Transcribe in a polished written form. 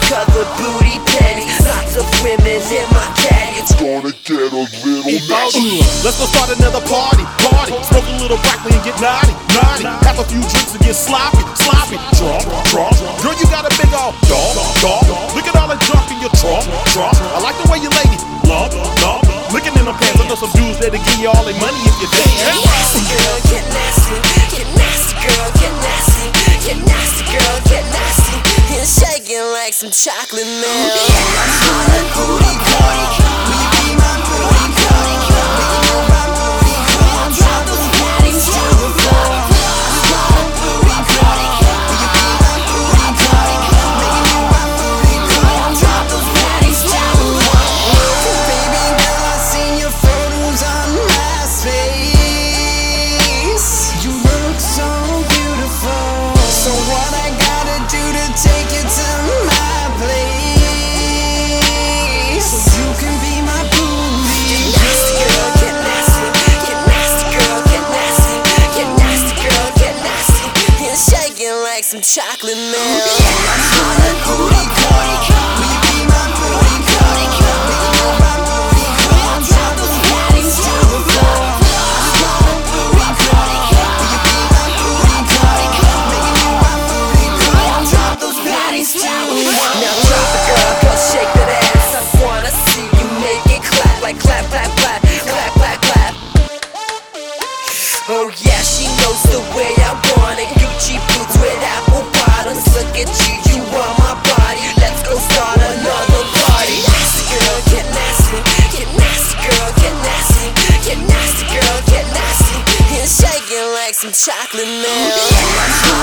covered booty panties. Lots of women in my caddy. It's gonna get a little nasty. Let's go start another party. Smoke a little broccoli and get naughty. Have a few drinks and get sloppy. Drunk. Girl, you got a big old dog. Look at all the junk in your trunk. I like the way you lady lump. Looking in them pants, I know some dudes that'll give you all their money if you dance. Get nasty, girl, get nasty. Get nasty, girl, get nasty. Get nasty, girl, get nasty. And shaking like some chocolate milk. My booty party. Will you be my booty party? Will you know my booty party? Drop those panties to the floor. My booty party. Will you be my booty party? Making you my booty party. Drop those panties to the floor. Baby girl, I seen your photos on MySpace. You look so beautiful. So what I gotta do to take you to my place? So you can be my booty. Get nasty, girl, get nasty. Get nasty, girl, get nasty. Get nasty, girl, get nasty. And shaking like some chocolate milk. My booty party. Will you be my booty party? Will you know my booty party? Drop those panties to the floor. My booty party. Will you be my booty party? Making you my booty party. Drop those panties to the floor. Now drop it, girl, go shake that ass. I wanna see you make it clap like clap, clap, clap, clap, clap, clap. Oh yeah, she knows the way I want it. Gucci boots with apple bottoms. Look at you, you want my body. Let's go start another party. Nasty girl, get nasty. Get nasty, girl, get nasty. Get nasty, girl, get nasty. And shaking like some chocolate milk.